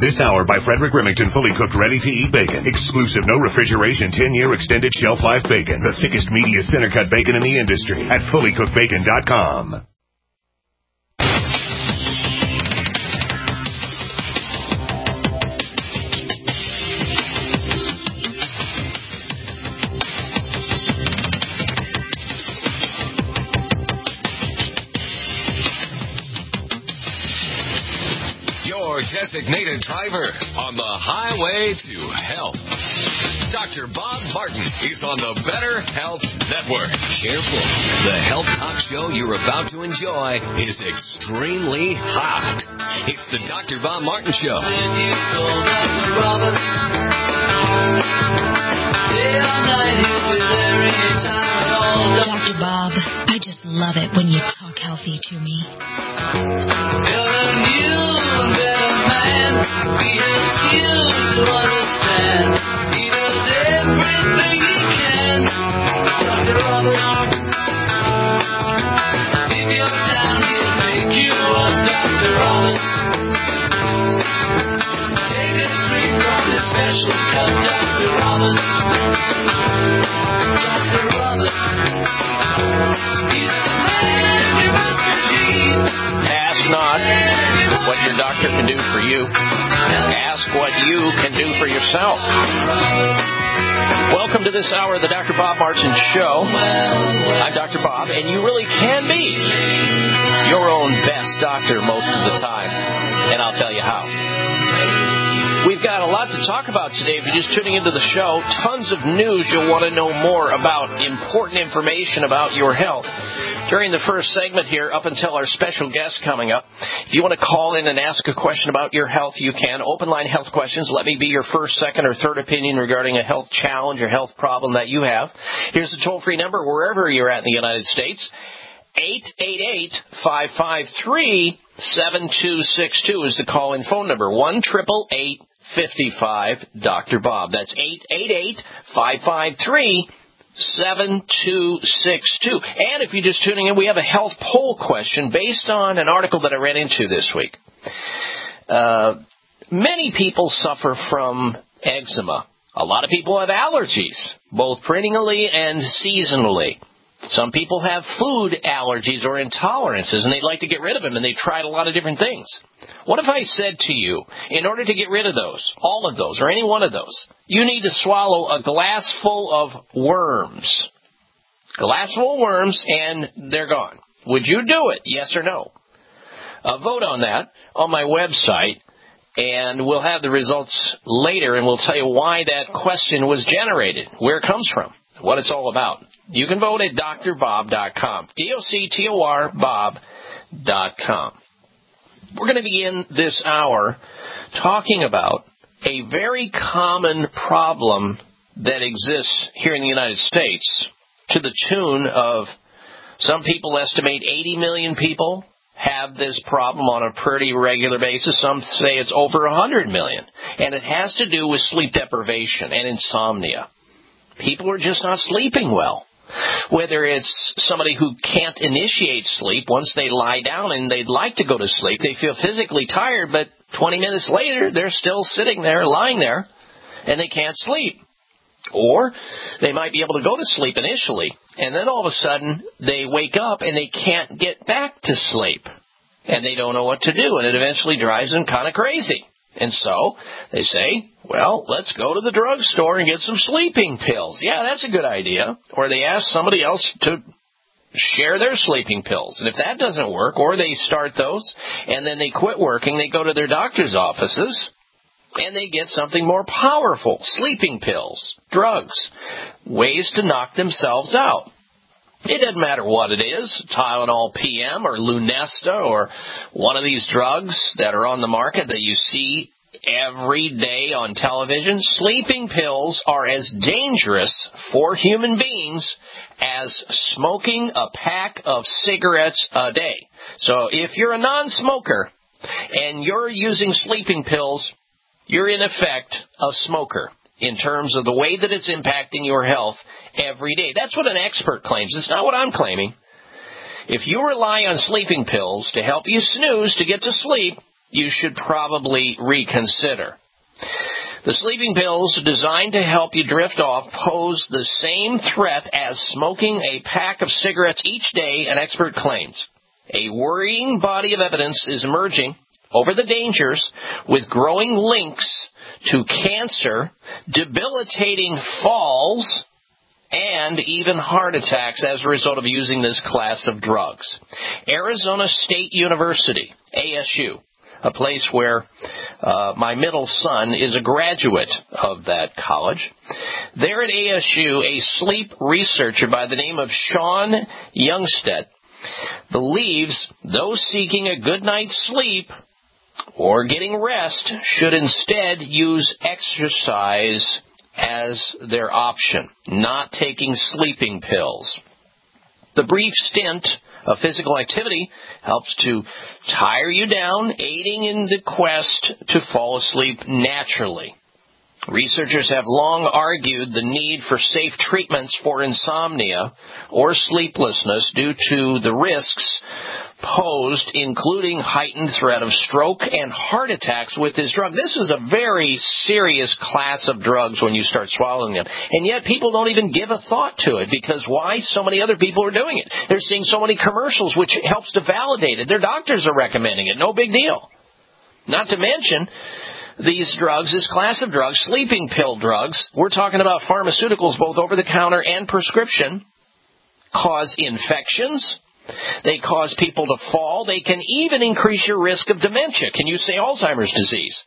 This hour by Frederick Remington, fully cooked, ready-to-eat bacon. Exclusive, no refrigeration, 10-year extended shelf life bacon. The thickest, meatiest, center-cut bacon in the industry at fullycookedbacon.com. Designated driver on the highway to health. Dr. Bob Martin is on the Better Health Network. Careful. The health talk show you're about to enjoy is extremely hot. It's the Dr. Bob Martin Show. Dr. Bob, I just love it when you talk healthy to me. He helps you to understand. He does everything he can. Dr. Robert. If you're down, he'll make you up. Dr. Robert. Take a drink from his special cup. Dr. Robert. Dr. Robert. He's the man you must believe. Ask not what your doctor can do for you. Ask what you can do for yourself. Welcome to this hour of the Dr. Bob Martin Show. I'm Dr. Bob, and you really can be your own best doctor most of the time. And I'll tell you how. We've got a lot to talk about today. If you're just tuning into the show, tons of news. You'll want to know more about important information about your health. During the first segment here, up until our special guest coming up, if you want to call in and ask a question about your health, you can. Open line health questions. Let me be your first, second, or third opinion regarding a health challenge or health problem that you have. Here's the toll-free number wherever you're at in the United States. 888-553-7262 is the call-in phone number. 1-888-55-Dr. Bob. That's 888-553-7262. And if you're just tuning in, we have a health poll question based on an article that I ran into this week. Many people suffer from eczema. A lot of people have allergies, both perennially and seasonally. Some people have food allergies or intolerances, and they'd like to get rid of them, and they tried a lot of different things. What if I said to you, in order to get rid of those, all of those, or any one of those, you need to swallow a glass full of worms. Glass full of worms, and they're gone. Would you do it? Yes or no? Vote on that on my website, and we'll have the results later, and we'll tell you why that question was generated, where it comes from, what it's all about. You can vote at drbob.com, D-O-C-T-O-R, bob.com. We're going to begin this hour talking about a very common problem that exists here in the United States to the tune of, some people estimate 80 million people have this problem on a pretty regular basis. Some say it's over 100 million. And it has to do with sleep deprivation and insomnia. People are just not sleeping well. Whether it's somebody who can't initiate sleep once they lie down and they'd like to go to sleep, they feel physically tired, but 20 minutes later, they're still sitting there, lying there, and they can't sleep. Or they might be able to go to sleep initially, and then all of a sudden, they wake up and they can't get back to sleep. And they don't know what to do, and it eventually drives them kind of crazy. And so they say, well, let's go to the drugstore and get some sleeping pills. Yeah, that's a good idea. Or they ask somebody else to share their sleeping pills. And if that doesn't work, or they start those and then they quit working, they go to their doctor's offices and they get something more powerful, sleeping pills, drugs, ways to knock themselves out. It doesn't matter what it is, Tylenol PM or Lunesta or one of these drugs that are on the market that you see every day on television. Sleeping pills are as dangerous for human beings as smoking a pack of cigarettes a day. So if you're a non-smoker and you're using sleeping pills, you're in effect a smoker in terms of the way that it's impacting your health every day. That's what an expert claims. It's not what I'm claiming. If you rely on sleeping pills to help you snooze to get to sleep, you should probably reconsider. The sleeping pills designed to help you drift off pose the same threat as smoking a pack of cigarettes each day, an expert claims. A worrying body of evidence is emerging over the dangers, with growing links to cancer, debilitating falls, and even heart attacks as a result of using this class of drugs. Arizona State University, ASU, a place where my middle son is a graduate of that college. There at ASU, a sleep researcher by the name of Sean Youngstead believes those seeking a good night's sleep or getting rest should instead use exercise as their option, not taking sleeping pills. The brief stint of physical activity helps to tire you down, aiding in the quest to fall asleep naturally. Researchers have long argued the need for safe treatments for insomnia or sleeplessness due to the risks posed, including heightened threat of stroke and heart attacks with this drug. This is a very serious class of drugs when you start swallowing them. And yet people don't even give a thought to it, because why? So many other people are doing it. They're seeing so many commercials, which helps to validate it. Their doctors are recommending it. No big deal. Not to mention, these drugs, this class of drugs, sleeping pill drugs, we're talking about pharmaceuticals, both over-the-counter and prescription, cause infections. They cause people to fall. They can even increase your risk of dementia. Can you say Alzheimer's disease?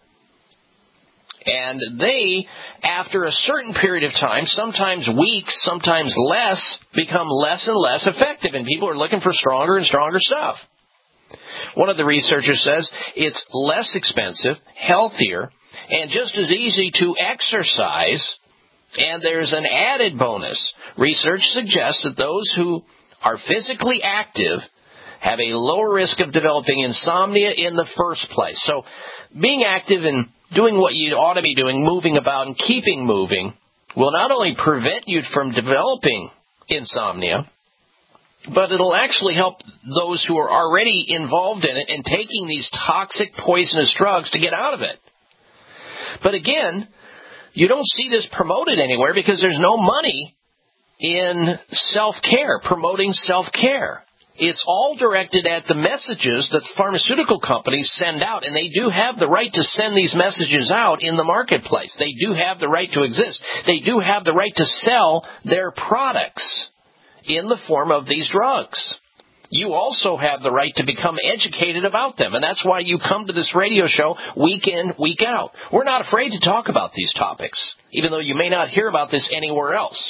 And they, after a certain period of time, sometimes weeks, sometimes less, become less and less effective, and people are looking for stronger and stronger stuff. One of the researchers says it's less expensive, healthier, and just as easy to exercise, and there's an added bonus. Research suggests that those who are physically active have a lower risk of developing insomnia in the first place. So being active and doing what you ought to be doing, moving about and keeping moving, will not only prevent you from developing insomnia, but it'll actually help those who are already involved in it and taking these toxic, poisonous drugs to get out of it. But again, you don't see this promoted anywhere because there's no money in self-care, promoting self-care. It's all directed at the messages that pharmaceutical companies send out, and they do have the right to send these messages out in the marketplace. They do have the right to exist. They do have the right to sell their products in the form of these drugs. You also have the right to become educated about them, and that's why you come to this radio show week in, week out. We're not afraid to talk about these topics, even though you may not hear about this anywhere else.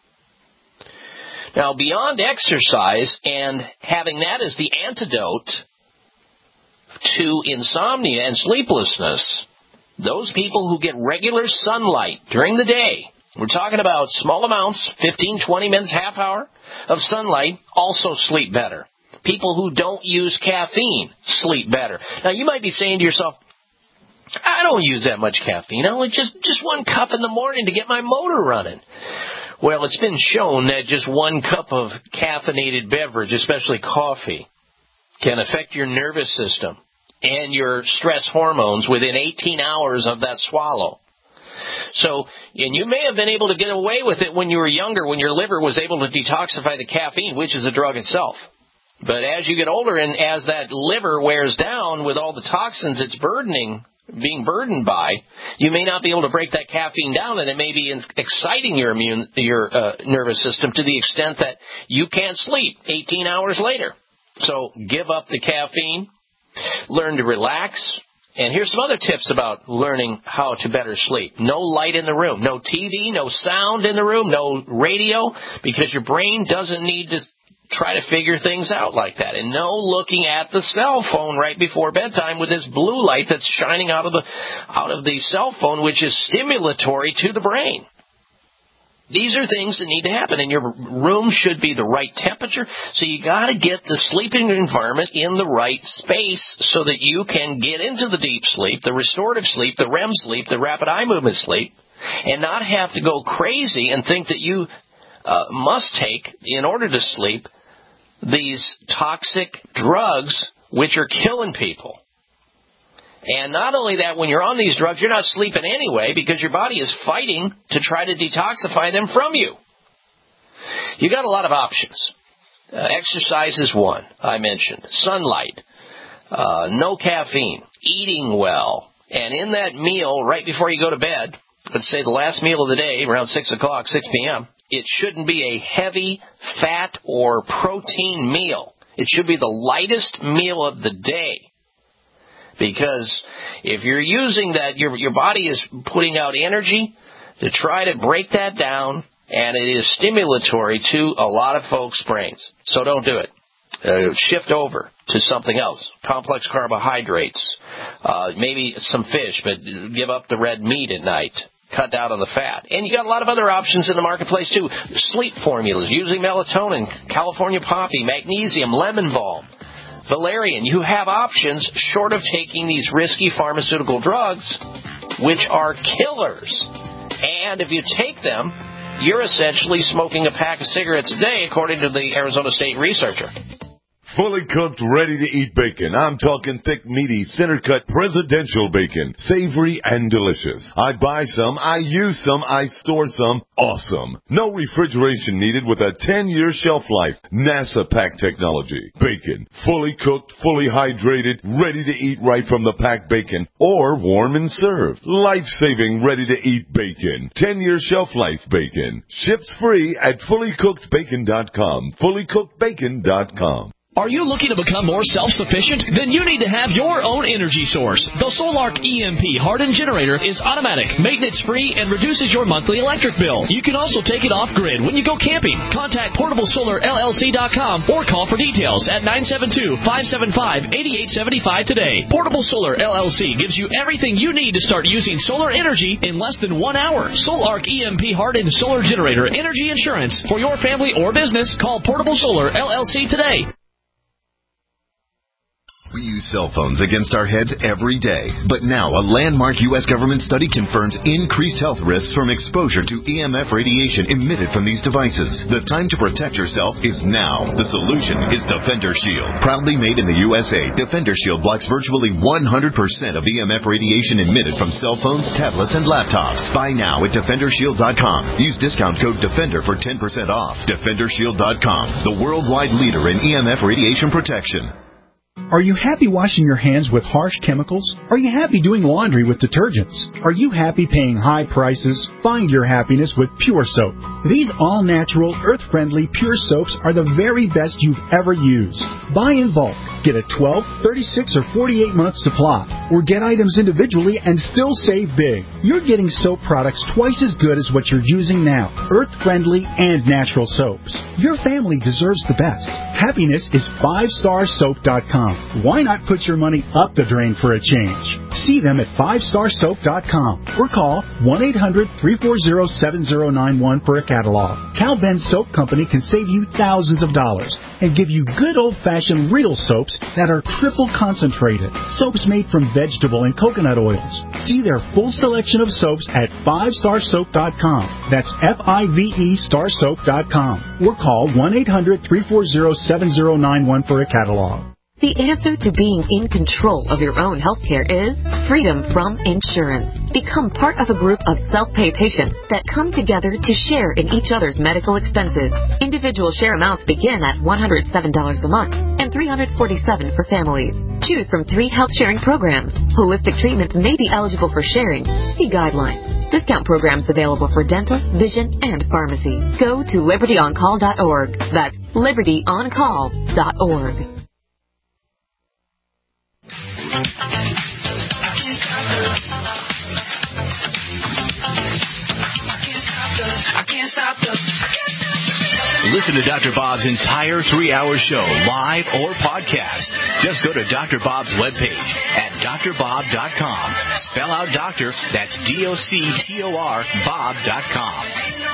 Now, beyond exercise and having that as the antidote to insomnia and sleeplessness, those people who get regular sunlight during the day, we're talking about small amounts, 15, 20 minutes, half hour of sunlight, also sleep better. People who don't use caffeine sleep better. Now, you might be saying to yourself, I don't use that much caffeine. I only just 1 cup in the morning to get my motor running. Well, it's been shown that just 1 cup of caffeinated beverage, especially coffee, can affect your nervous system and your stress hormones within 18 hours of that swallow. So, and you may have been able to get away with it when you were younger, when your liver was able to detoxify the caffeine, which is a drug itself. But as you get older and as that liver wears down with all the toxins it's being burdened by, you may not be able to break that caffeine down, and it may be exciting your nervous system to the extent that you can't sleep 18 hours later. So give up the caffeine, learn to relax, and here's some other tips about learning how to better sleep. No light in the room, no TV, no sound in the room, no radio, because your brain doesn't need to try to figure things out like that. And no looking at the cell phone right before bedtime with this blue light that's shining out of the cell phone, which is stimulatory to the brain. These are things that need to happen, and your room should be the right temperature, so you got to get the sleeping environment in the right space so that you can get into the deep sleep, the restorative sleep, the REM sleep, the rapid eye movement sleep, and not have to go crazy and think that you must take, in order to sleep, these toxic drugs which are killing people. And not only that, when you're on these drugs, you're not sleeping anyway because your body is fighting to try to detoxify them from you. You got a lot of options. Exercise is one, I mentioned. Sunlight, no caffeine, eating well, and in that meal right before you go to bed, let's say the last meal of the day, around 6 o'clock, 6 p.m., it shouldn't be a heavy fat or protein meal. It should be the lightest meal of the day. Because if you're using that, your body is putting out energy to try to break that down, and it is stimulatory to a lot of folks' brains. So don't do it. Shift over to something else. Complex carbohydrates, maybe some fish, but give up the red meat at night. Cut down on the fat. And you got a lot of other options in the marketplace, too. Sleep formulas, using melatonin, California poppy, magnesium, lemon balm, valerian. You have options short of taking these risky pharmaceutical drugs, which are killers. And if you take them, you're essentially smoking a pack of cigarettes a day, according to the Arizona State researcher. Fully cooked, ready-to-eat bacon. I'm talking thick, meaty, center-cut presidential bacon. Savory and delicious. I buy some, I use some, I store some. Awesome. No refrigeration needed with a 10-year shelf life. NASA pack technology. Bacon. Fully cooked, fully hydrated, ready to eat right from the packed bacon. Or warm and served. Life-saving, ready-to-eat bacon. 10-year shelf life bacon. Ships free at fullycookedbacon.com. Fullycookedbacon.com. Are you looking to become more self-sufficient? Then you need to have your own energy source. The Solark EMP hardened generator is automatic, maintenance-free, and reduces your monthly electric bill. You can also take it off-grid when you go camping. Contact PortableSolarLLC.com or call for details at 972-575-8875 today. Portable Solar LLC gives you everything you need to start using solar energy in less than 1 hour. Solark EMP hardened solar generator energy insurance for your family or business. Call Portable Solar LLC today. We use cell phones against our heads every day. But now a landmark U.S. government study confirms increased health risks from exposure to EMF radiation emitted from these devices. The time to protect yourself is now. The solution is Defender Shield. Proudly made in the USA, Defender Shield blocks virtually 100% of EMF radiation emitted from cell phones, tablets, and laptops. Buy now at DefenderShield.com. Use discount code DEFENDER for 10% off. DefenderShield.com, the worldwide leader in EMF radiation protection. Are you happy washing your hands with harsh chemicals? Are you happy doing laundry with detergents? Are you happy paying high prices? Find your happiness with Pure Soap. These all-natural, earth-friendly Pure Soaps are the very best you've ever used. Buy in bulk. Get a 12, 36, or 48-month supply. Or get items individually and still save big. You're getting soap products twice as good as what you're using now. Earth-friendly and natural soaps. Your family deserves the best. Happiness is 5starsoap.com. Why not put your money up the drain for a change? See them at 5starsoap.com or call 1-800-340-7091 for a catalog. Cal Ben Soap Company can save you thousands of dollars and give you good old-fashioned real soaps that are triple concentrated. Soaps made from vegetable and coconut oils. See their full selection of soaps at 5starsoap.com. That's F-I-V-E starsoap.com or call 1-800-340-7091 for a catalog. The answer to being in control of your own healthcare is freedom from insurance. Become part of a group of self-pay patients that come together to share in each other's medical expenses. Individual share amounts begin at $107 a month and $347 for families. Choose from 3 health sharing programs. Holistic treatments may be eligible for sharing. See guidelines. Discount programs available for dental, vision, and pharmacy. Go to libertyoncall.org. That's libertyoncall.org. Listen to Dr. Bob's entire 3-hour show, live or podcast. Just go to Dr. Bob's webpage at drbob.com. Spell out doctor, that's DOCTOR, Bob.com.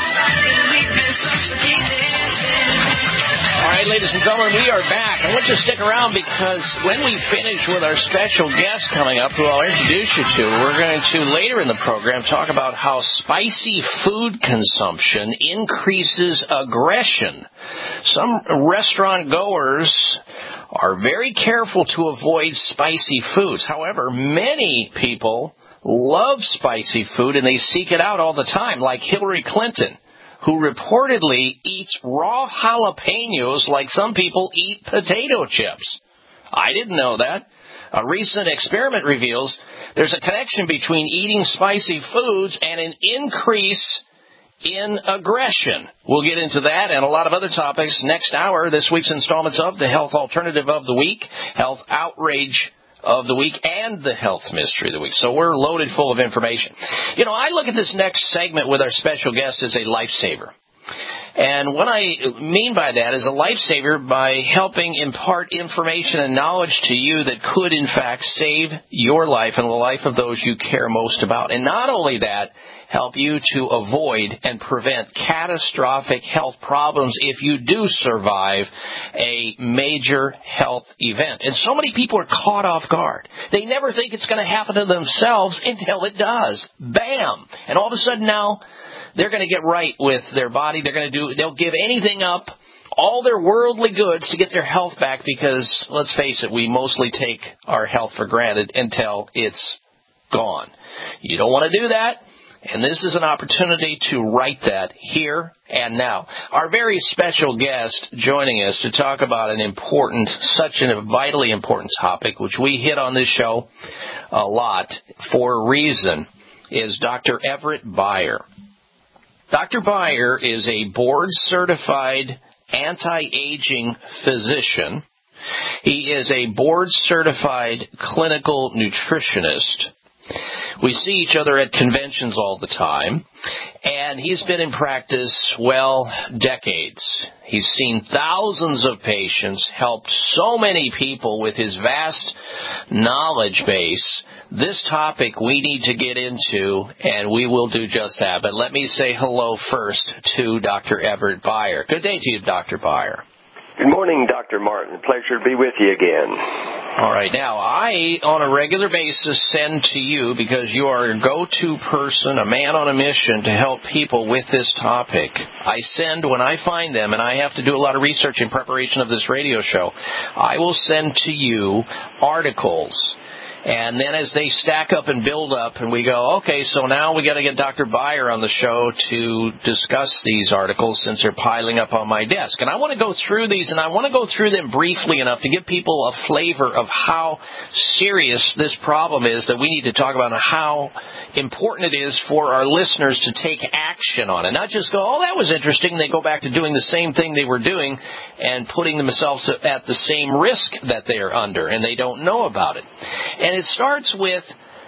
All right, ladies and gentlemen, we are back. I want you to stick around because when we finish with our special guest coming up, who I'll introduce you to, we're going to, later in the program, talk about how spicy food consumption increases aggression. Some restaurant goers are very careful to avoid spicy foods. However, many people love spicy food and they seek it out all the time, like Hillary Clinton, who reportedly eats raw jalapenos like some people eat potato chips. I didn't know that. A recent experiment reveals there's a connection between eating spicy foods and an increase in aggression. We'll get into that and a lot of other topics next hour, this week's installments of the Health Alternative of the Week, Health Outrage of the Week, and the Health Mystery of the Week. So we're loaded full of information. You know, I look at this next segment with our special guest as a lifesaver. And what I mean by that is a lifesaver by helping impart information and knowledge to you that could, in fact, save your life and the life of those you care most about. And not only that, help you to avoid and prevent catastrophic health problems if you do survive a major health event. And so many people are caught off guard. They never think it's going to happen to themselves until it does. Bam! And all of a sudden now, they're going to get right with their body. They'll give anything up, all their worldly goods to get their health back because, let's face it, we mostly take our health for granted until it's gone. You don't want to do that. And this is an opportunity to right that here and now. Our very special guest joining us to talk about such a vitally important topic, which we hit on this show a lot for a reason, is Dr. Everett Beyer. Dr. Beyer is a board-certified anti-aging physician. He is a board-certified clinical nutritionist. We see each other at conventions all the time, and he's been in practice, decades. He's seen thousands of patients, helped so many people with his vast knowledge base. This topic we need to get into, and we will do just that. But let me say hello first to Dr. Everett Beyer. Good day to you, Dr. Beyer. Good morning, Dr. Martin. Pleasure to be with you again. All right. Now, I, on a regular basis, send to you, because you are a go-to person, a man on a mission to help people with this topic. I send when I find them, and I have to do a lot of research in preparation of this radio show. I will send to you articles. And then as they stack up and build up, and we go, okay, so now we got to get Dr. Beyer on the show to discuss these articles since they're piling up on my desk. And I want to go through these, and I want to go through them briefly enough to give people a flavor of how serious this problem is that we need to talk about, and how important it is for our listeners to take action on it. Not just go, oh, that was interesting. They go back to doing the same thing they were doing and putting themselves at the same risk that they are under, and they don't know about it. And it starts with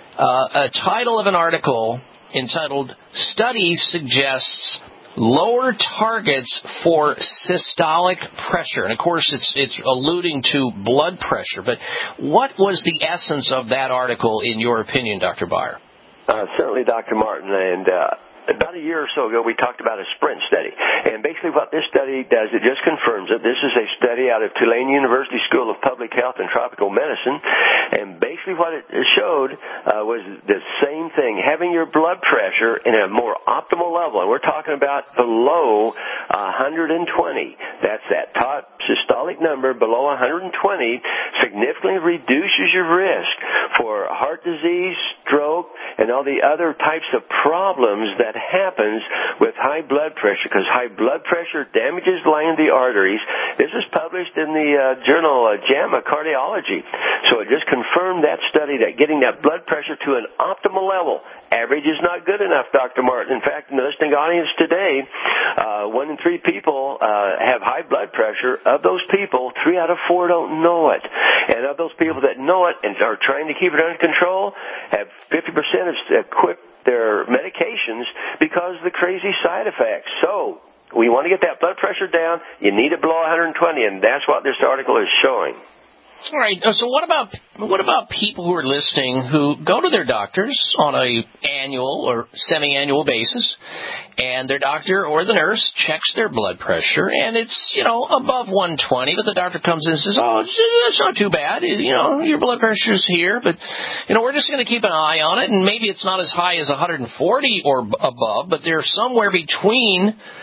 a title of an article entitled, Study Suggests Lower Targets for Systolic Pressure. And, of course, it's alluding to blood pressure. But what was the essence of that article, in your opinion, Dr. Beyer? Certainly, Dr. Martin. And about a year or so ago, we talked about a SPRINT study. And basically what this study does, it just confirms it. This is a study out of Tulane University School of Public Health and Tropical Medicine. And basically what it showed was the same thing, having your blood pressure in a more optimal level. And we're talking about below 120. That's that top systolic number below 120 significantly reduces your risk for heart disease, stroke, and all the other types of problems that happens with high blood pressure, because high blood pressure damages the lining of the arteries. This is published in the journal JAMA Cardiology. So it just confirmed that study, that getting that blood pressure to an optimal level. Average is not good enough, Dr. Martin. In fact, in the listening audience today, 1 in 3 people have high blood pressure. Of those people, 3 out of 4 don't know it. And of those people that know it and are trying to keep it under control, have 50% have quit their medications because of the crazy side effects. So we want to get that blood pressure down. You need it below 120, and that's what this article is showing. All right. So what about people who are listening who go to their doctors on a annual or semi-annual basis, and their doctor or the nurse checks their blood pressure, and it's, above 120, but the doctor comes in and says, oh, that's not too bad. Your blood pressure's here, but, we're just going to keep an eye on it, and maybe it's not as high as 140 or above, but they're somewhere between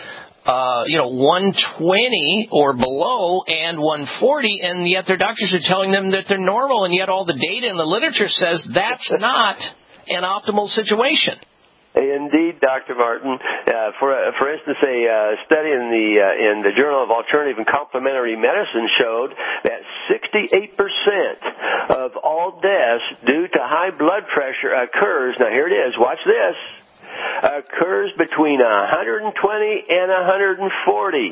120 or below and 140, and yet their doctors are telling them that they're normal, and yet all the data in the literature says that's not an optimal situation. Indeed, Dr. Martin. For instance, a study in the Journal of Alternative and Complementary Medicine showed that 68% of all deaths due to high blood pressure occurs. Now here it is. Watch this. Occurs between 120 and 140.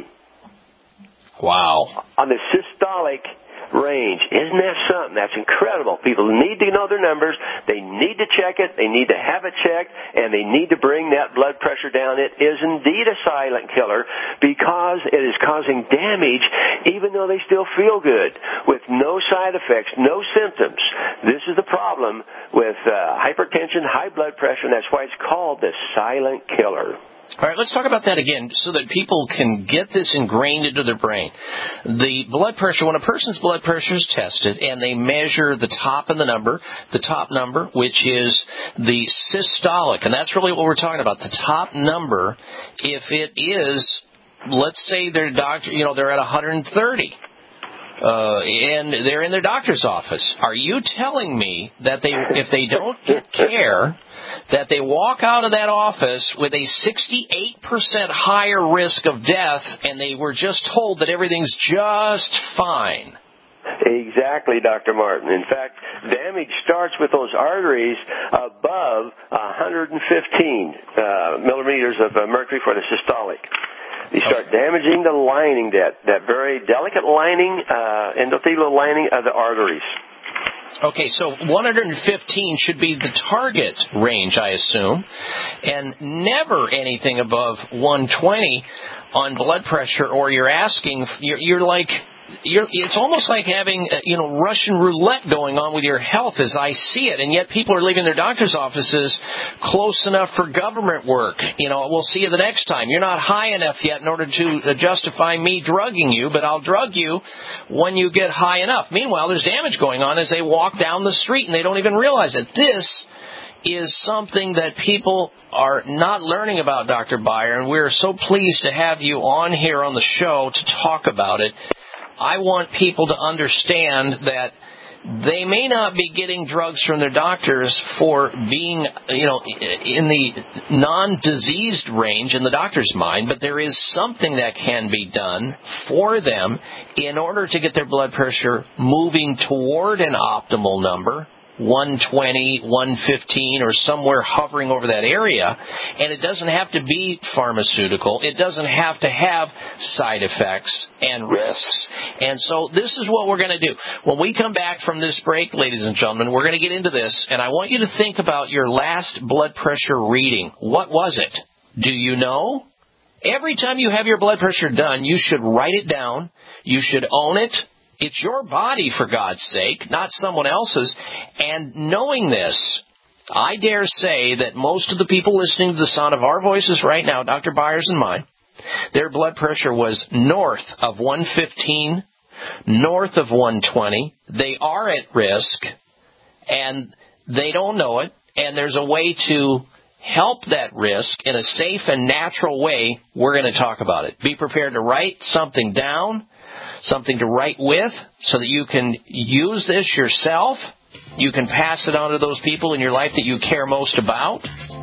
Wow. On the systolic range. Isn't that something? That's incredible. People need to know their numbers. They need to check it. They need to have it checked, and they need to bring that blood pressure down. It is indeed a silent killer because it is causing damage even though they still feel good with no side effects, no symptoms. This is the problem with hypertension, high blood pressure, and that's why it's called the silent killer. All right, let's talk about that again so that people can get this ingrained into their brain. The blood pressure, when a person's blood pressure is tested and they measure the top number, which is the systolic, and that's really what we're talking about, the top number, if it is, let's say their doctor, they're at 130. And they're in their doctor's office. Are you telling me that if they don't get care, that they walk out of that office with a 68% higher risk of death, and they were just told that everything's just fine? Exactly, Dr. Martin. In fact, damage starts with those arteries above 115 millimeters of mercury for the systolic. You start damaging the lining, that very delicate lining, endothelial lining of the arteries. Okay, so 115 should be the target range, I assume, and never anything above 120 on blood pressure, or you're asking, it's almost like having, Russian roulette going on with your health as I see it, and yet people are leaving their doctor's offices close enough for government work. We'll see you the next time. You're not high enough yet in order to justify me drugging you, but I'll drug you when you get high enough. Meanwhile, there's damage going on as they walk down the street, and they don't even realize it. This is something that people are not learning about, Dr. Beyer, and we're so pleased to have you on here on the show to talk about it. I want people to understand that they may not be getting drugs from their doctors for being, in the non-diseased range in the doctor's mind, but there is something that can be done for them in order to get their blood pressure moving toward an optimal number, 120, 115, or somewhere hovering over that area. And it doesn't have to be pharmaceutical. It doesn't have to have side effects and risks. And so this is what we're going to do. When we come back from this break, ladies and gentlemen, we're going to get into this. And I want you to think about your last blood pressure reading. What was it? Do you know? Every time you have your blood pressure done, you should write it down. You should own it. It's your body, for God's sake, not someone else's. And knowing this, I dare say that most of the people listening to the sound of our voices right now, Dr. Byers and mine, their blood pressure was north of 115, north of 120. They are at risk, and they don't know it. And there's a way to help that risk in a safe and natural way. We're going to talk about it. Be prepared to write something down, something to write with, so that you can use this yourself. You can pass it on to those people in your life that you care most about.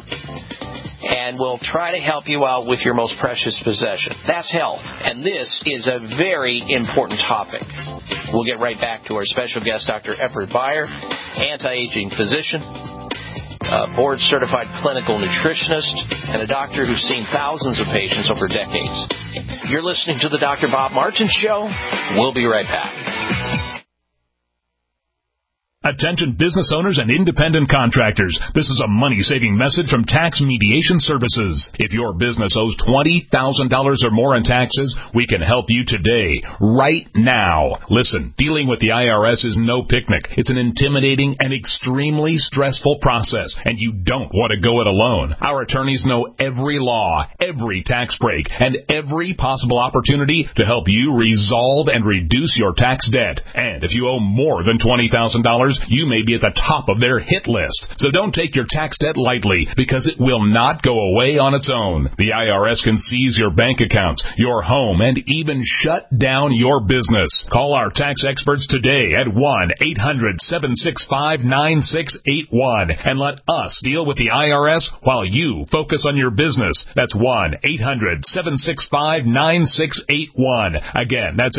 And we'll try to help you out with your most precious possession. That's health. And this is a very important topic. We'll get right back to our special guest, Dr. Everett Beyer, anti-aging physician, board-certified clinical nutritionist, and a doctor who's seen thousands of patients over decades. You're listening to the Dr. Bob Martin Show. We'll be right back. Attention business owners and independent contractors. This is a money-saving message from Tax Mediation Services. If your business owes $20,000 or more in taxes, we can help you today, right now. Listen, dealing with the IRS is no picnic. It's an intimidating and extremely stressful process, and you don't want to go it alone. Our attorneys know every law, every tax break, and every possible opportunity to help you resolve and reduce your tax debt. And if you owe more than $20,000, customers, you may be at the top of their hit list. So don't take your tax debt lightly, because it will not go away on its own. The IRS can seize your bank accounts, your home, and even shut down your business. Call our tax experts today at 1-800-765-9681 and let us deal with the IRS while you focus on your business. That's 1-800-765-9681. Again, that's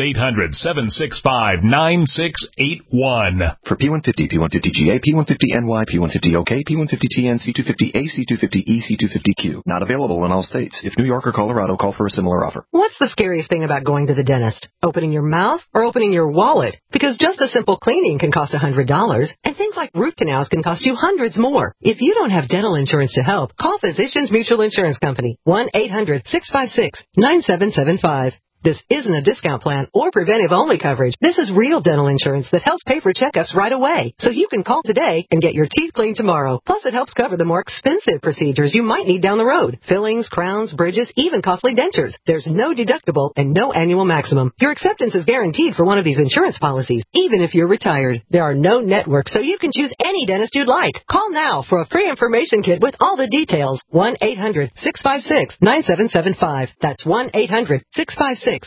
800-765-9681. For P150, P150GA, P150NY, P150OK, P150TN, C250A, C250E, C250Q. Not available in all states. If New York or Colorado, call for a similar offer. What's the scariest thing about going to the dentist? Opening your mouth or opening your wallet? Because just a simple cleaning can cost $100, and things like root canals can cost you hundreds more. If you don't have dental insurance to help, call Physicians Mutual Insurance Company, 1-800-656-9775. This isn't a discount plan or preventive-only coverage. This is real dental insurance that helps pay for checkups right away. So you can call today and get your teeth cleaned tomorrow. Plus, it helps cover the more expensive procedures you might need down the road. Fillings, crowns, bridges, even costly dentures. There's no deductible and no annual maximum. Your acceptance is guaranteed for one of these insurance policies, even if you're retired. There are no networks, so you can choose any dentist you'd like. Call now for a free information kit with all the details. 1-800-656-9775. That's 1-800-656-9775.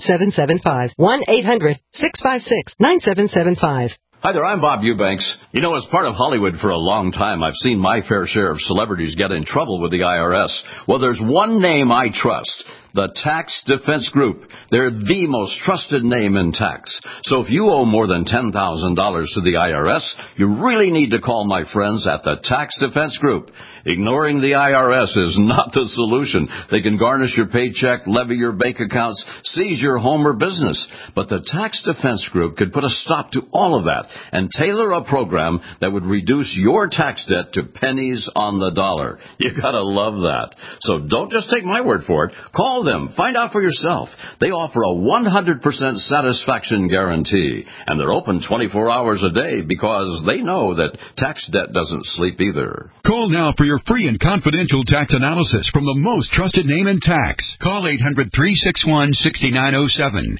1-800-656-9775. Hi there, I'm Bob Eubanks. You know, as part of Hollywood for a long time, I've seen my fair share of celebrities get in trouble with the IRS. Well, there's one name I trust. The Tax Defense Group. They're the most trusted name in tax. So if you owe more than $10,000 to the IRS, you really need to call my friends at the Tax Defense Group. Ignoring the IRS is not the solution. They can garnish your paycheck, levy your bank accounts, seize your home or business. But the Tax Defense Group could put a stop to all of that and tailor a program that would reduce your tax debt to pennies on the dollar. You gotta love that. So don't just take my word for it. Call them. Find out for yourself. They offer a 100% satisfaction guarantee. And they're open 24 hours a day because they know that tax debt doesn't sleep either. Call now for your free and confidential tax analysis from the most trusted name in tax. Call 800-361-6907.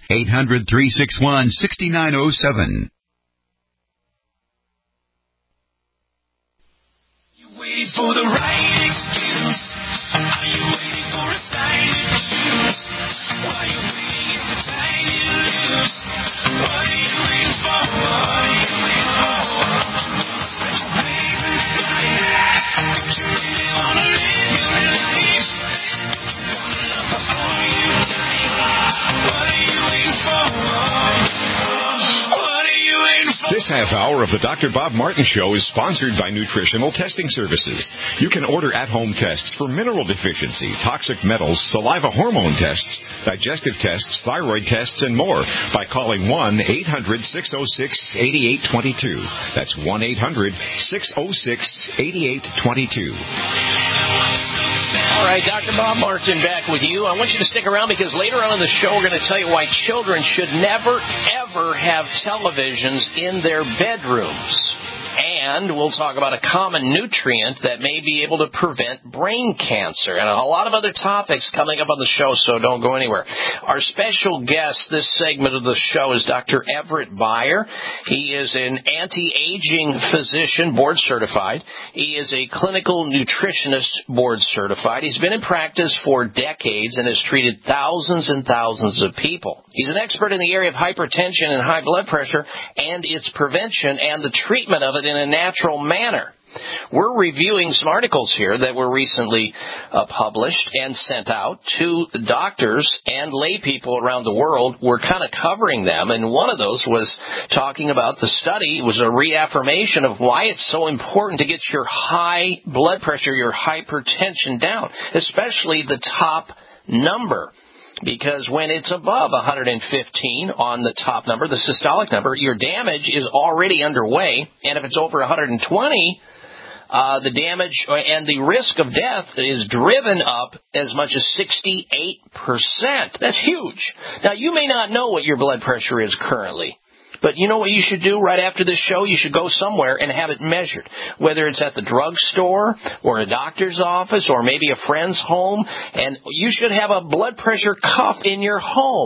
800-361-6907. You waiting for the right excuse? Are you waiting for a sign in your shoes? While you're waiting, it's the time you lose. What are you waiting for? What are you waiting for? Spread your wings and fly. Don't you really wanna live your life? Don't you wanna love before you die? What are you waiting for? What are you waiting for? This half hour of the Dr. Bob Martin Show is sponsored by Nutritional Testing Services. You can order at-home tests for mineral deficiency, toxic metals, saliva hormone tests, digestive tests, thyroid tests, and more by calling 1-800-606-8822. That's 1-800-606-8822. All right, Dr. Bob Martin back with you. I want you to stick around because later on in the show we're going to tell you why children should never, ever have televisions in their bedrooms. And we'll talk about a common nutrient that may be able to prevent brain cancer. And a lot of other topics coming up on the show, so don't go anywhere. Our special guest this segment of the show is Dr. Everett Beyer. He is an anti-aging physician, board certified. He is a clinical nutritionist, board certified. He's been in practice for decades and has treated thousands and thousands of people. He's an expert in the area of hypertension and high blood pressure and its prevention and the treatment of it in a natural manner. We're reviewing some articles here that were recently published and sent out to doctors and lay people around the world. We're kind of covering them, and one of those was talking about the study. It was a reaffirmation of why it's so important to get your high blood pressure, your hypertension down, especially the top number. Because when it's above 115 on the top number, the systolic number, your damage is already underway. And if it's over 120, the damage and the risk of death is driven up as much as 68%. That's huge. Now, you may not know what your blood pressure is currently. But you know what you should do right after this show? You should go somewhere and have it measured, whether it's at the drugstore or a doctor's office or maybe a friend's home. And you should have a blood pressure cuff in your home.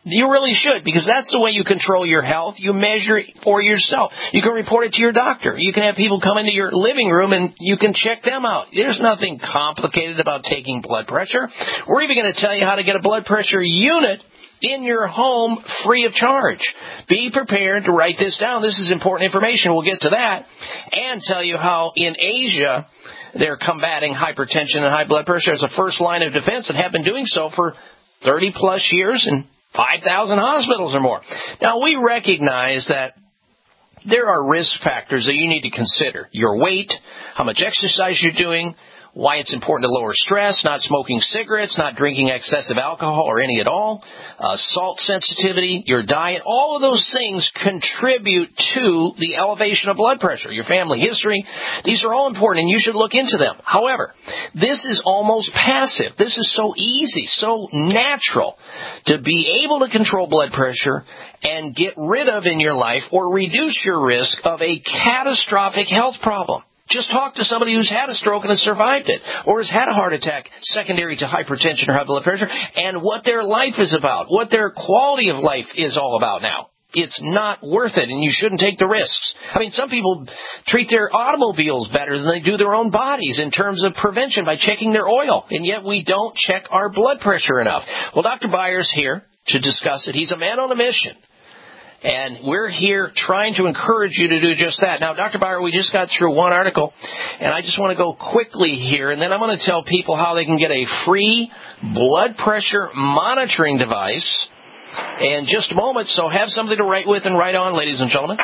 You really should, because that's the way you control your health. You measure it for yourself. You can report it to your doctor. You can have people come into your living room and you can check them out. There's nothing complicated about taking blood pressure. We're even going to tell you how to get a blood pressure unit in your home free of charge. Be prepared to write this down. This is important information. We'll get to that. And tell you how in Asia they're combating hypertension and high blood pressure as a first line of defense and have been doing so for 30-plus years and 5,000 hospitals or more. Now, we recognize that there are risk factors that you need to consider. Your weight, how much exercise you're doing, why it's important to lower stress, not smoking cigarettes, not drinking excessive alcohol or any at all, salt sensitivity, your diet. All of those things contribute to the elevation of blood pressure, your family history. These are all important, and you should look into them. However, this is almost passive. This is so easy, so natural to be able to control blood pressure and get rid of in your life or reduce your risk of a catastrophic health problem. Just talk to somebody who's had a stroke and has survived it, or has had a heart attack secondary to hypertension or high blood pressure, and what their life is about, what their quality of life is all about now. It's not worth it, and you shouldn't take the risks. I mean, some people treat their automobiles better than they do their own bodies in terms of prevention by checking their oil, and yet we don't check our blood pressure enough. Well, Dr. Byers here to discuss it. He's a man on a mission. And we're here trying to encourage you to do just that. Now, Dr. Byer, we just got through one article, and I just want to go quickly here, and then I'm going to tell people how they can get a free blood pressure monitoring device in just a moment. So have something to write with and write on, ladies and gentlemen.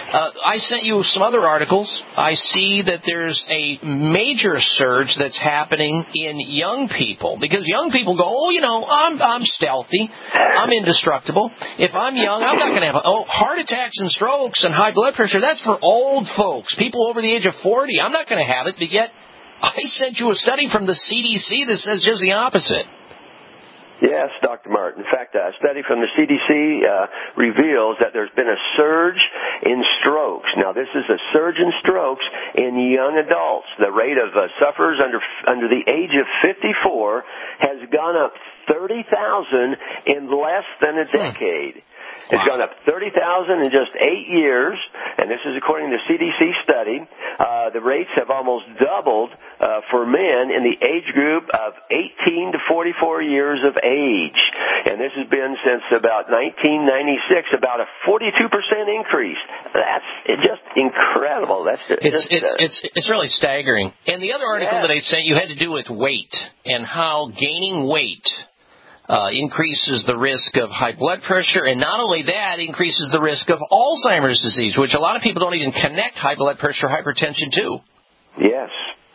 I sent you some other articles. I see that there's a major surge that's happening in young people, because young people go, oh, you know, I'm stealthy, I'm indestructible. If I'm young, I'm not going to have heart attacks and strokes and high blood pressure. That's for old folks, people over the age of 40. I'm not going to have it, but yet I sent you a study from the CDC that says just the opposite. Yes, Dr. Martin. In fact, a study from the CDC reveals that there's been a surge in strokes. Now, this is a surge in strokes in young adults. The rate of sufferers under the age of 54 has gone up 30,000 in less than a decade. It's gone up 30,000 in just 8 years, and this is according to the CDC study. The rates have almost doubled for men in the age group of 18 to 44 years of age. And this has been since about 1996, about a 42% increase. That's just incredible. It's really staggering. And the other article that I sent you had to do with weight and how gaining weight increases the risk of high blood pressure, and not only that, increases the risk of Alzheimer's disease, which a lot of people don't even connect high blood pressure, hypertension to. Yes.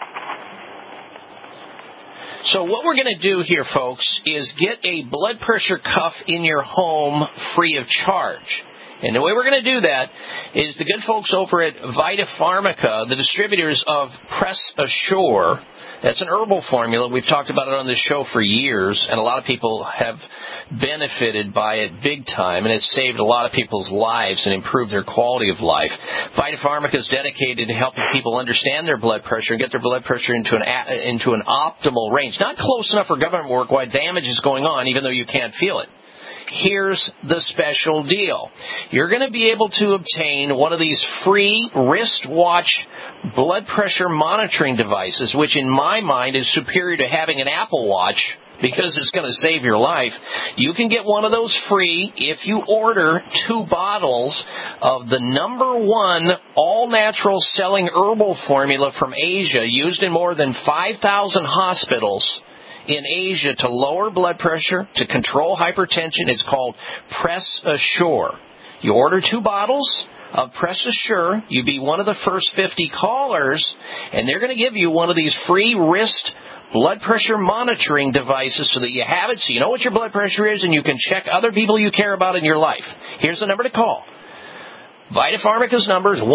So what we're going to do here, folks, is get a blood pressure cuff in your home free of charge. And the way we're going to do that is the good folks over at Vita Pharmica, the distributors of Press Assure. That's an herbal formula. We've talked about it on this show for years, and a lot of people have benefited by it big time, and it's saved a lot of people's lives and improved their quality of life. Vita Pharmica is dedicated to helping people understand their blood pressure and get their blood pressure into an optimal range. Not close enough for government work while damage is going on, even though you can't feel it. Here's the special deal. You're going to be able to obtain one of these free wristwatch blood pressure monitoring devices, which in my mind is superior to having an Apple Watch because it's going to save your life. You can get one of those free if you order 2 bottles of the #1 all-natural selling herbal formula from Asia, used in more than 5,000 hospitals in Asia to lower blood pressure, to control hypertension. It's called Press Assure. You order 2 bottles of Press Assure, you be one of the first 50 callers, and they're going to give you one of these free wrist blood pressure monitoring devices so that you have it, so you know what your blood pressure is, and you can check other people you care about in your life. Here's the number to call. Vita Pharmica's number is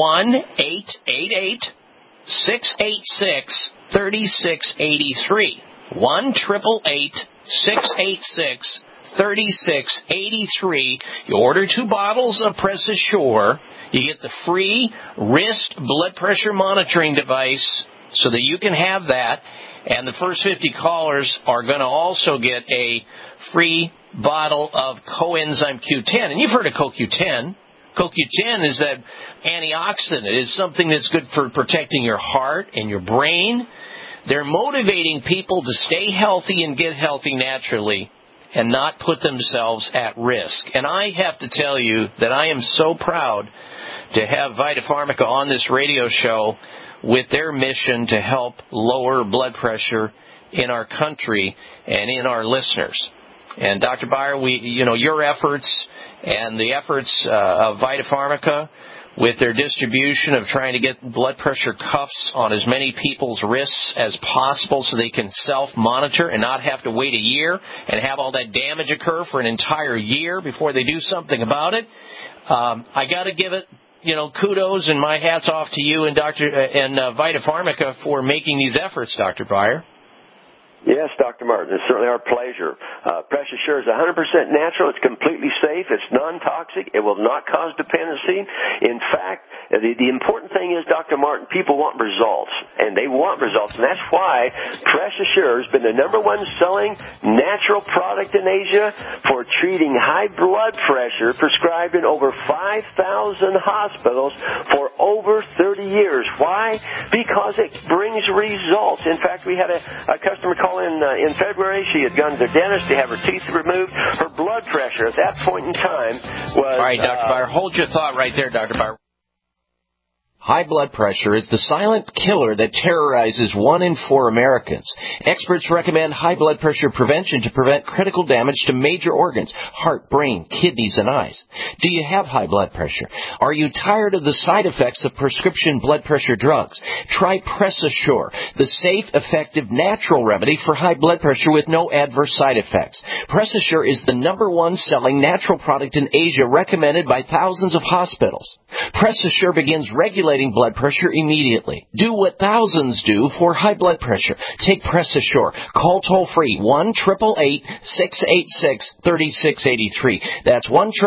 1-888-686-3683. 1-888-686-3683. You order 2 bottles of Press Assure. You get the free wrist blood pressure monitoring device so that you can have that. And the first 50 callers are going to also get a free bottle of coenzyme Q10. And you've heard of CoQ10. CoQ10 is that antioxidant. It is something that's good for protecting your heart and your brain. They're motivating people to stay healthy and get healthy naturally and not put themselves at risk. And I have to tell you that I am so proud to have Vita Pharmica on this radio show with their mission to help lower blood pressure in our country and in our listeners. And Dr. Beyer, your efforts and the efforts of Vita Pharmica with their distribution of trying to get blood pressure cuffs on as many people's wrists as possible so they can self-monitor and not have to wait a year and have all that damage occur for an entire year before they do something about it. I got to give it, kudos and my hat's off to you and Vita Pharmica for making these efforts, Dr. Beyer. Yes, Dr. Martin, it's certainly our pleasure. Precious Sure is 100% natural. It's completely safe. It's non-toxic. It will not cause dependency. In fact, the important thing is, Dr. Martin, people want results, and they want results, and that's why Precious Sure has been the #1 selling natural product in Asia for treating high blood pressure, prescribed in over 5,000 hospitals for over 30 years. Why? Because it brings results. In fact, we had a customer call in February. She had gone to the dentist to have her teeth removed. Her blood pressure at that point in time was... All right, Dr. Beyer, hold your thought right there, Dr. Beyer. High blood pressure is the silent killer that terrorizes 1 in 4 Americans. Experts recommend high blood pressure prevention to prevent critical damage to major organs, heart, brain, kidneys, and eyes. Do you have high blood pressure? Are you tired of the side effects of prescription blood pressure drugs? Try PressAssure, the safe, effective, natural remedy for high blood pressure with no adverse side effects. PressAssure is the #1 selling natural product in Asia, recommended by thousands of hospitals. PressAssure begins regulating blood pressure immediately. Do what thousands do for high blood pressure. Take PressAssure. Call toll-free 1-888-686-3683. That's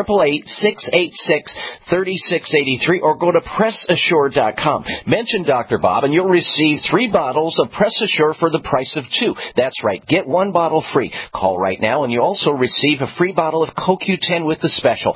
1-888-686-3683, or go to PressAssure.com. Mention Dr. Bob and you'll receive 3 bottles of PressAssure for the price of 2. That's right. Get 1 bottle free. Call right now and you also receive a free bottle of CoQ10 with the special.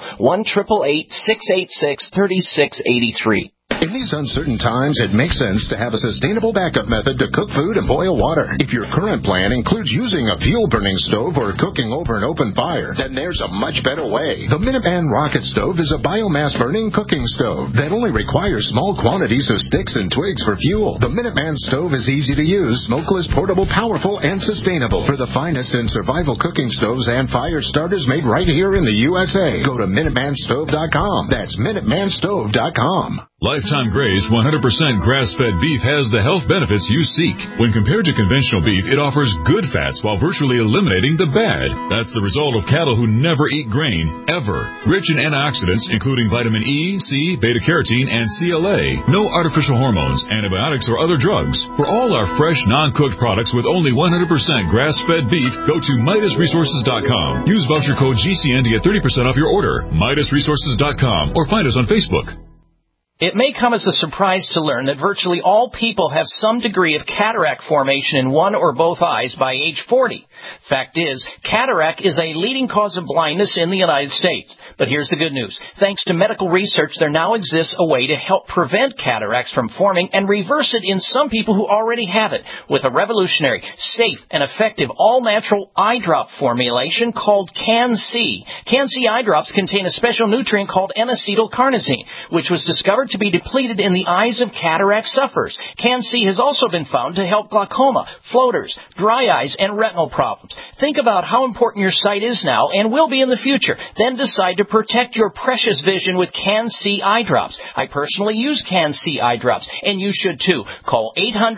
1-888-686-3683. In these uncertain times, it makes sense to have a sustainable backup method to cook food and boil water. If your current plan includes using a fuel-burning stove or cooking over an open fire, then there's a much better way. The Minuteman Rocket Stove is a biomass-burning cooking stove that only requires small quantities of sticks and twigs for fuel. The Minuteman Stove is easy to use, smokeless, portable, powerful, and sustainable. For the finest in survival cooking stoves and fire starters made right here in the USA, go to MinutemanStove.com. That's MinutemanStove.com. Lifetime Graze 100% grass-fed beef has the health benefits you seek. When compared to conventional beef, it offers good fats while virtually eliminating the bad. That's the result of cattle who never eat grain, ever. Rich in antioxidants, including vitamin E, C, beta-carotene, and CLA. No artificial hormones, antibiotics, or other drugs. For all our fresh, non-cooked products with only 100% grass-fed beef, go to MidasResources.com. Use voucher code GCN to get 30% off your order. MidasResources.com, or find us on Facebook. It may come as a surprise to learn that virtually all people have some degree of cataract formation in one or both eyes by age 40. Fact is, cataract is a leading cause of blindness in the United States. But here's the good news. Thanks to medical research, there now exists a way to help prevent cataracts from forming and reverse it in some people who already have it with a revolutionary, safe, and effective all-natural eye drop formulation called Can-C. Can-C eye drops contain a special nutrient called N-acetylcarnosine, which was discovered to be depleted in the eyes of cataract sufferers. Can-C has also been found to help glaucoma, floaters, dry eyes, and retinal problems. Think about how important your sight is now and will be in the future. Then decide to protect your precious vision with Can-C eye drops. I personally use Can-C eye drops, and you should too. Call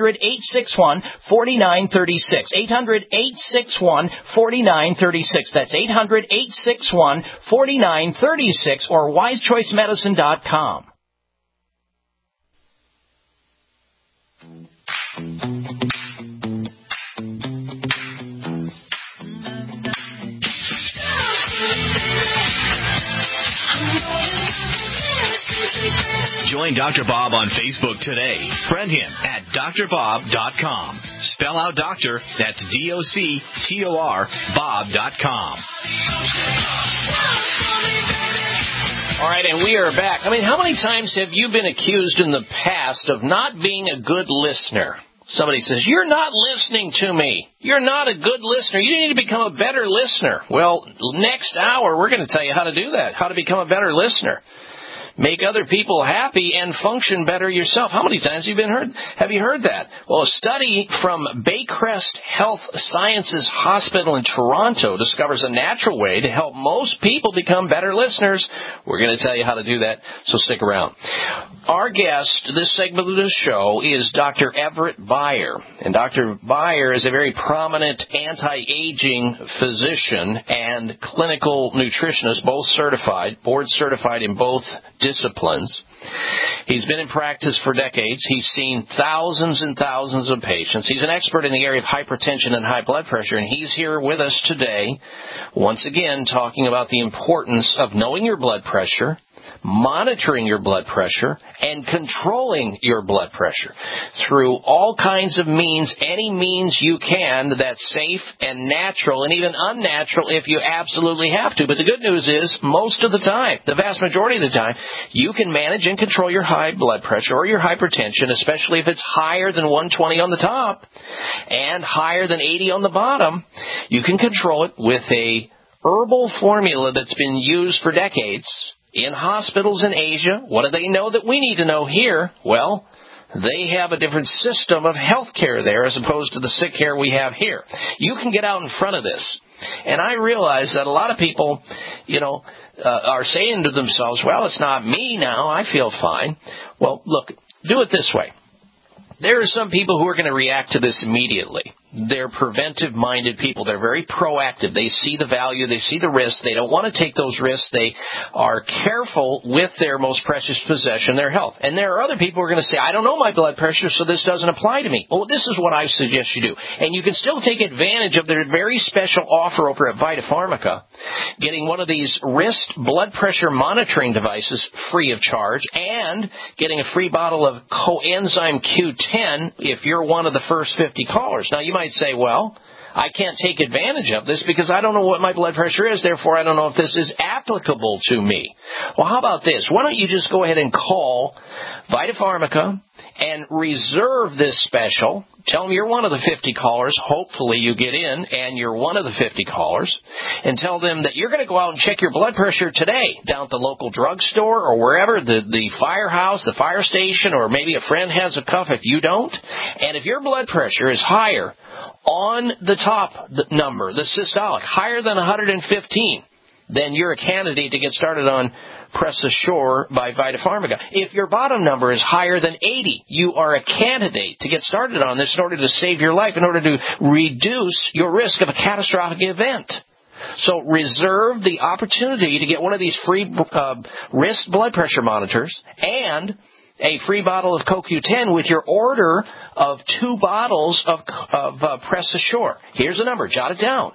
800-861-4936. 800-861-4936. That's 800-861-4936 or wisechoicemedicine.com. Join Dr. Bob on Facebook today. Friend him at drbob.com. Spell out doctor, that's DOCTOR, Bob.com. All right, and we are back. I mean, how many times have you been accused in the past of not being a good listener? Somebody says, you're not listening to me. You're not a good listener. You need to become a better listener. Well, next hour, we're going to tell you how to do that, how to become a better listener. Make other people happy and function better yourself. How many times have you heard that? Well, a study from Baycrest Health Sciences Hospital in Toronto discovers a natural way to help most people become better listeners. We're going to tell you how to do that, so stick around. Our guest, this segment of the show, is Dr. Everett Beyer. And Dr. Beyer is a very prominent anti-aging physician and clinical nutritionist, both certified, board certified in both disciplines. He's been in practice for decades. He's seen thousands and thousands of patients. He's an expert in the area of hypertension and high blood pressure, and he's here with us today, once again, talking about the importance of knowing your blood pressure, monitoring your blood pressure, and controlling your blood pressure through all kinds of means, any means you can that's safe and natural and even unnatural if you absolutely have to. But the good news is, most of the time, the vast majority of the time, you can manage and control your high blood pressure or your hypertension, especially if it's higher than 120 on the top and higher than 80 on the bottom. You can control it with a herbal formula that's been used for decades in hospitals in Asia. What do they know that we need to know here? Well, they have a different system of health care there as opposed to the sick care we have here. You can get out in front of this. And I realize that a lot of people, are saying to themselves, well, it's not me now. I feel fine. Well, look, do it this way. There are some people who are going to react to this immediately. They're preventive-minded people. They're very proactive. They see the value. They see the risk. They don't want to take those risks. They are careful with their most precious possession, their health. And there are other people who are going to say, I don't know my blood pressure, so this doesn't apply to me. Well, this is what I suggest you do. And you can still take advantage of their very special offer over at Vita Pharmica, getting one of these wrist blood pressure monitoring devices free of charge and getting a free bottle of Coenzyme Q10 if you're one of the first 50 callers. Now, you might say, well, I can't take advantage of this because I don't know what my blood pressure is, therefore I don't know if this is applicable to me. Well, how about this? Why don't you just go ahead and call Vita Pharmica and reserve this special. Tell them you're one of the 50 callers. Hopefully you get in and you're one of the 50 callers. And tell them that you're going to go out and check your blood pressure today down at the local drugstore or wherever, the firehouse, the fire station, or maybe a friend has a cuff if you don't. And if your blood pressure is higher on the top number, the systolic, higher than 115, then you're a candidate to get started on Press Assure by Vita Pharmica. If your bottom number is higher than 80, you are a candidate to get started on this in order to save your life, in order to reduce your risk of a catastrophic event. So reserve the opportunity to get one of these free wrist blood pressure monitors and a free bottle of CoQ10 with your order of 2 bottles of Press Assure. Here's the number. Jot it down.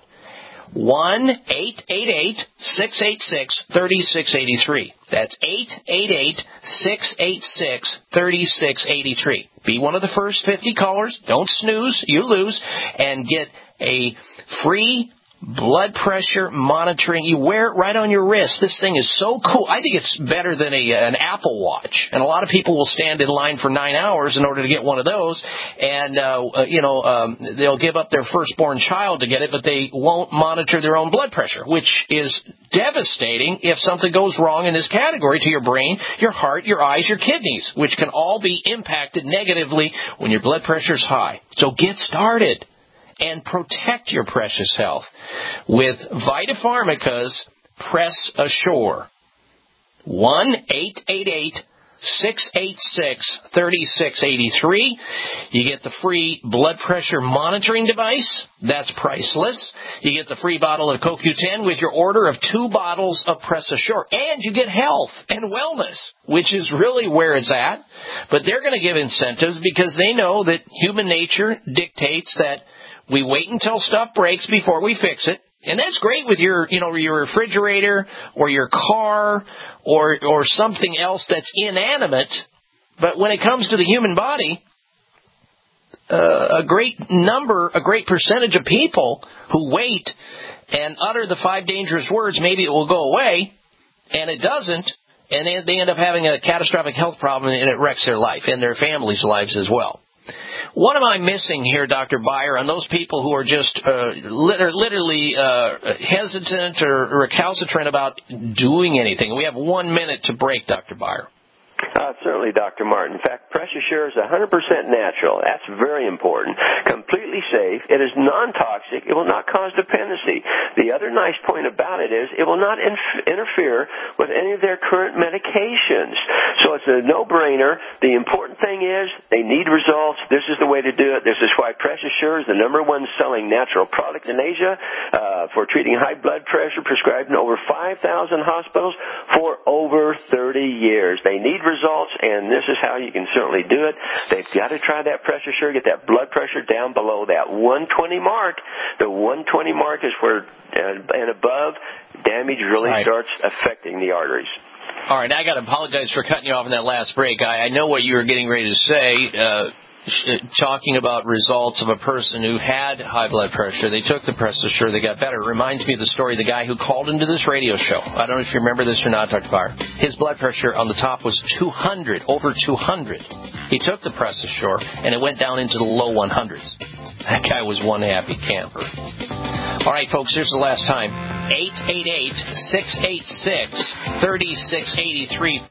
1-888-686-3683. That's 888-686-3683. Be one of the first 50 callers. Don't snooze. You lose. And get a free blood pressure monitoring. You wear it right on your wrist. This thing is so cool. I think it's better than an Apple Watch. And a lot of people will stand in line for 9 hours in order to get one of those. And, they'll give up their firstborn child to get it, but they won't monitor their own blood pressure, which is devastating if something goes wrong in this category to your brain, your heart, your eyes, your kidneys, which can all be impacted negatively when your blood pressure is high. So get started and protect your precious health with Vita Pharmica's Press Assure. 1-888-686-3683. You get the free blood pressure monitoring device. That's priceless. You get the free bottle of CoQ10 with your order of 2 bottles of Press Assure. And you get health and wellness, which is really where it's at. But they're going to give incentives because they know that human nature dictates that we wait until stuff breaks before we fix it. And that's great with your refrigerator or your car or something else that's inanimate. But when it comes to the human body, a great percentage of people who wait and utter the 5 dangerous words, maybe it will go away, and it doesn't, and they end up having a catastrophic health problem, and it wrecks their life and their families' lives as well. What am I missing here, Dr. Beyer, on those people who are just literally hesitant or recalcitrant about doing anything? We have 1 minute to break, Dr. Beyer. Certainly, Dr. Martin. In fact, PressureSure is 100% natural. That's very important. Completely safe. It is non-toxic. It will not cause dependency. The other nice point about it is it will not interfere with any of their current medications. So it's a no-brainer. The important thing is they need results. This is the way to do it. This is why PressureSure is the #1 selling natural product in Asia for treating high blood pressure, prescribed in over 5,000 hospitals for over 30 years. They need results, and this is how you can certainly do it. They've got to try that PressureSure, get that blood pressure down below that 120 mark. The 120 mark is where, and above, damage really starts affecting the arteries. All right, I got to apologize for cutting you off in that last break. I know what you were getting ready to say. Talking about results of a person who had high blood pressure. They took the PressureSure, they got better. It reminds me of the story of the guy who called into this radio show. I don't know if you remember this or not, Dr. Beyer. His blood pressure on the top was 200, over 200. He took the PressureSure, and it went down into the low 100s. That guy was one happy camper. All right, folks, here's the last time. 888-686-3683.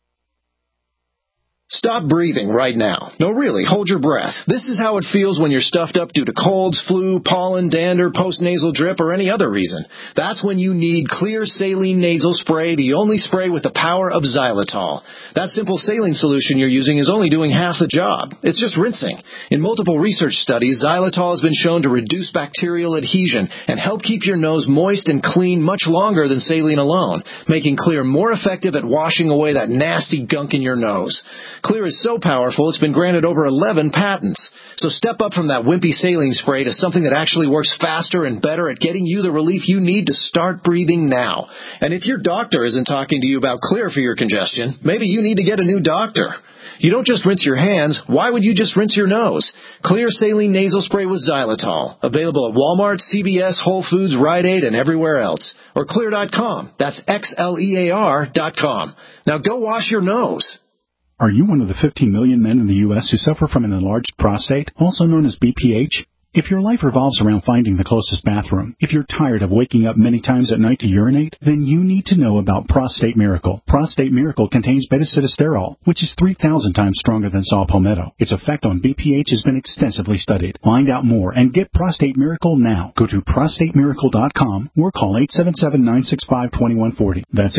Stop breathing right now. No, really, hold your breath. This is how it feels when you're stuffed up due to colds, flu, pollen, dander, postnasal drip, or any other reason. That's when you need Clear Saline Nasal Spray, the only spray with the power of xylitol. That simple saline solution you're using is only doing half the job. It's just rinsing. In multiple research studies, xylitol has been shown to reduce bacterial adhesion and help keep your nose moist and clean much longer than saline alone, making Clear more effective at washing away that nasty gunk in your nose. Clear is so powerful, it's been granted over 11 patents. So step up from that wimpy saline spray to something that actually works faster and better at getting you the relief you need to start breathing now. And if your doctor isn't talking to you about Clear for your congestion, maybe you need to get a new doctor. You don't just rinse your hands. Why would you just rinse your nose? Clear Saline Nasal Spray with xylitol. Available at Walmart, CVS, Whole Foods, Rite Aid, and everywhere else. Or Clear.com. That's XLEAR.com. Now go wash your nose. Are you one of the 15 million men in the U.S. who suffer from an enlarged prostate, also known as BPH? If your life revolves around finding the closest bathroom, if you're tired of waking up many times at night to urinate, then you need to know about Prostate Miracle. Prostate Miracle contains beta-sitosterol, which is 3,000 times stronger than saw palmetto. Its effect on BPH has been extensively studied. Find out more and get Prostate Miracle now. Go to prostatemiracle.com or call 877-965-2140. That's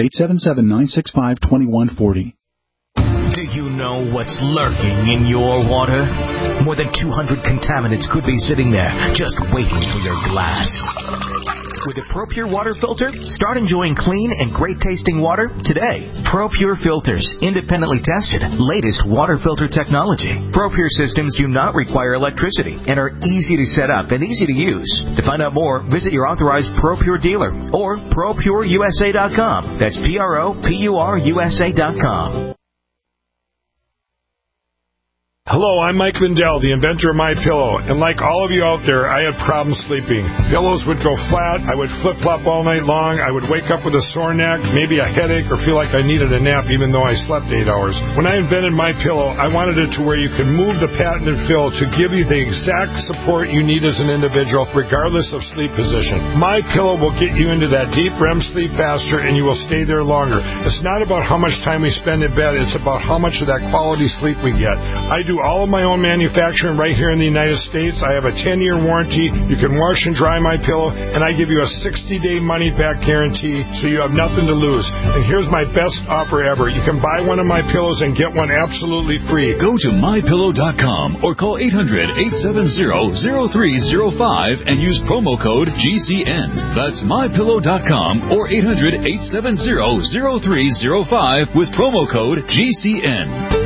877-965-2140. Do you know what's lurking in your water? More than 200 contaminants could be sitting there, just waiting for your glass. With a ProPure water filter, start enjoying clean and great-tasting water today. ProPure filters, independently tested, latest water filter technology. ProPure systems do not require electricity and are easy to set up and easy to use. To find out more, visit your authorized ProPure dealer or ProPureUSA.com. That's ProPureUSA.com. Hello, I'm Mike Lindell, the inventor of MyPillow, and like all of you out there, I had problems sleeping. Pillows would go flat, I would flip-flop all night long, I would wake up with a sore neck, maybe a headache, or feel like I needed a nap even though I slept 8 hours. When I invented MyPillow, I wanted it to where you can move the patented fill to give you the exact support you need as an individual, regardless of sleep position. MyPillow will get you into that deep REM sleep faster, and you will stay there longer. It's not about how much time we spend in bed, it's about how much of that quality sleep we get. I do all of my own manufacturing right here in the United States. I have a 10-year warranty. You can wash and dry my pillow, and I give you a 60-day money-back guarantee, so you have nothing to lose. And here's my best offer ever. You can buy one of my pillows and get one absolutely free. Go to MyPillow.com or call 800-870-0305 and use promo code GCN. That's MyPillow.com or 800-870-0305 with promo code GCN.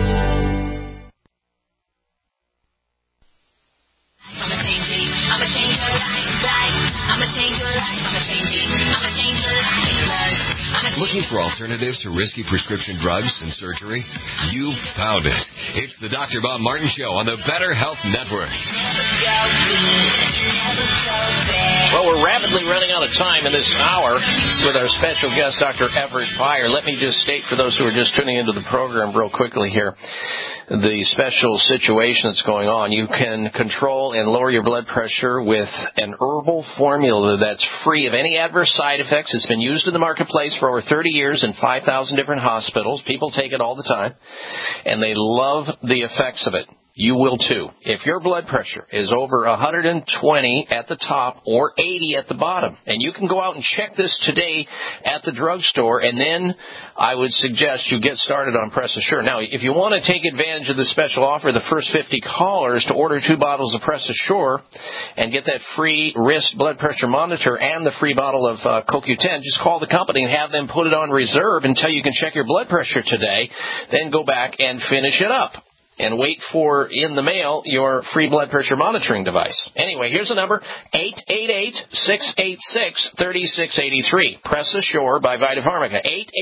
Looking for alternatives to risky prescription drugs and surgery? You've found it. It's the Dr. Bob Martin Show on the Better Health Network. Well, we're rapidly rapidly running out of time in this hour with our special guest, Dr. Everett Beyer. Let me just state for those who are just tuning into the program real quickly here, the special situation that's going on. You can control and lower your blood pressure with an herbal formula that's free of any adverse side effects. It's been used in the marketplace for over 30 years in 5,000 different hospitals. People take it all the time, and they love the effects of it. You will too. If your blood pressure is over 120 at the top or 80 at the bottom, and you can go out and check this today at the drugstore, and then I would suggest you get started on Press Assure. Now, if you want to take advantage of the special offer, the first 50 callers to order 2 bottles of Press Assure and get that free wrist blood pressure monitor and the free bottle of CoQ10, just call the company and have them put it on reserve until you can check your blood pressure today, then go back and finish it up and wait for, in the mail, your free blood pressure monitoring device. Anyway, here's the number, 888-686-3683. Press Assure by Vita Pharmica,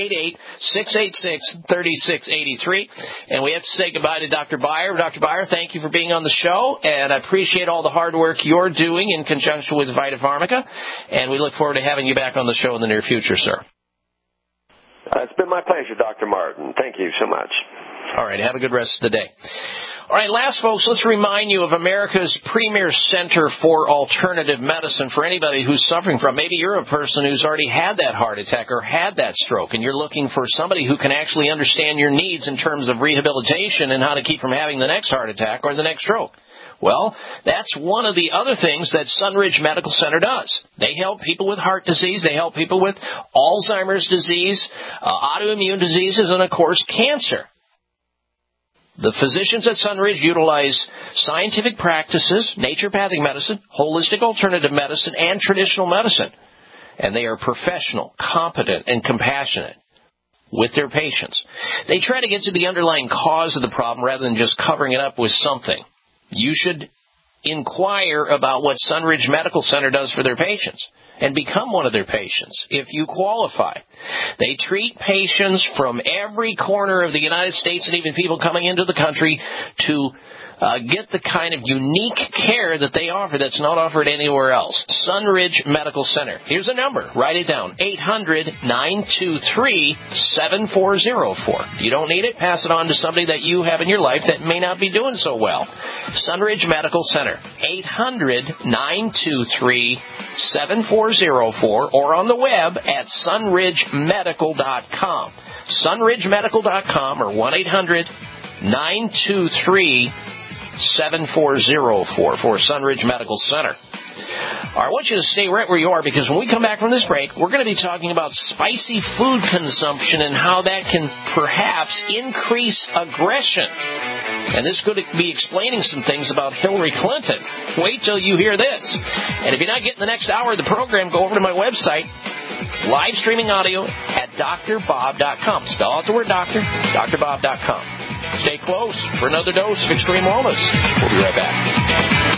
888-686-3683. And we have to say goodbye to Dr. Beyer. Dr. Beyer, thank you for being on the show, and I appreciate all the hard work you're doing in conjunction with Vita Pharmica, and we look forward to having you back on the show in the near future, sir. It's been my pleasure, Dr. Martin. Thank you so much. All right, have a good rest of the day. All right, last, folks, let's remind you of America's premier center for alternative medicine for anybody who's suffering from. Maybe you're a person who's already had that heart attack or had that stroke, and you're looking for somebody who can actually understand your needs in terms of rehabilitation and how to keep from having the next heart attack or the next stroke. Well, that's one of the other things that Sunridge Medical Center does. They help people with heart disease. They help people with Alzheimer's disease, autoimmune diseases, and, of course, cancer. The physicians at Sunridge utilize scientific practices, naturopathic medicine, holistic alternative medicine, and traditional medicine. And they are professional, competent, and compassionate with their patients. They try to get to the underlying cause of the problem rather than just covering it up with something. You should inquire about what Sunridge Medical Center does for their patients and become one of their patients if you qualify. They treat patients from every corner of the United States and even people coming into the country to get the kind of unique care that they offer that's not offered anywhere else. Sunridge Medical Center. Here's a number. Write it down. 800-923-7404. If you don't need it, pass it on to somebody that you have in your life that may not be doing so well. Sunridge Medical Center. 800-923-7404 or on the web at sunridgemedical.com. sunridgemedical.com or 1-800-923-7404 for Sunridge Medical Center. All right, I want you to stay right where you are because when we come back from this break, we're going to be talking about spicy food consumption and how that can perhaps increase aggression. And this could be explaining some things about Hillary Clinton. Wait till you hear this. And if you're not getting the next hour of the program, go over to my website, live streaming audio at drbob.com. Spell out the word doctor, drbob.com. Stay close for another dose of Extreme Wellness. We'll be right back.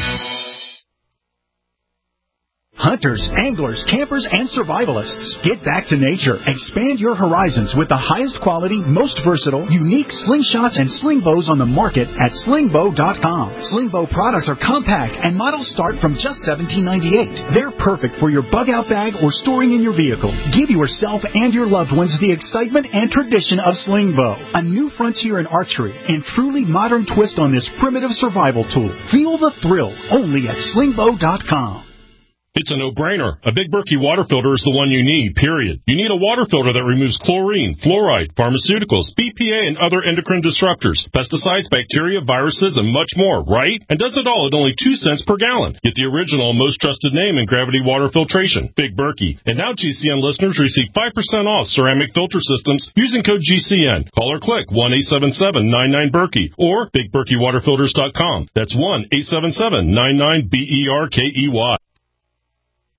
Hunters, anglers, campers, and survivalists. Get back to nature. Expand your horizons with the highest quality, most versatile, unique slingshots and sling bows on the market at slingbow.com. Slingbow products are compact and models start from just $17.98. They're perfect for your bug-out bag or storing in your vehicle. Give yourself and your loved ones the excitement and tradition of Slingbow, a new frontier in archery and truly modern twist on this primitive survival tool. Feel the thrill only at slingbow.com. It's a no-brainer. A Big Berkey water filter is the one you need, period. You need a water filter that removes chlorine, fluoride, pharmaceuticals, BPA, and other endocrine disruptors, pesticides, bacteria, viruses, and much more, right? And does it all at only 2 cents per gallon. Get the original, most trusted name in gravity water filtration, Big Berkey. And now GCN listeners receive 5% off ceramic filter systems using code GCN. Call or click 1-877-99-BERKEY or BigBerkeyWaterFilters.com. That's 1-877-99-BERKEY.